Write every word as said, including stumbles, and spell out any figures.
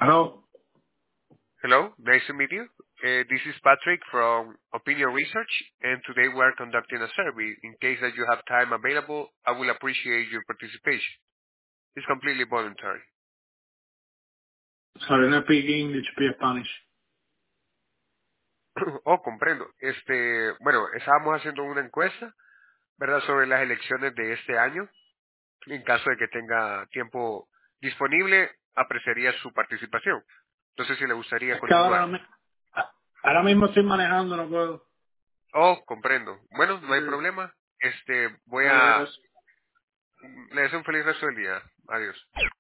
Hello. Hello, nice to meet you. Uh, this is Patrick from Opinion Research, and today we are conducting a survey. In case that you have time available, I will appreciate your participation. It's completely voluntary. Sorry, no speak English, speak Spanish. Oh, comprendo. Este, bueno, estábamos haciendo una encuesta, ¿verdad?, sobre las elecciones de este año. En caso de que tenga tiempo disponible, apreciaría su participación. Entonces, si le gustaría Es que ahora, continuar. me- ahora mismo estoy manejando, no puedo. Oh, comprendo. Bueno, no hay Sí. problema. Este, voy Vale, a... gracias. Le deseo un feliz resto del día. Adiós.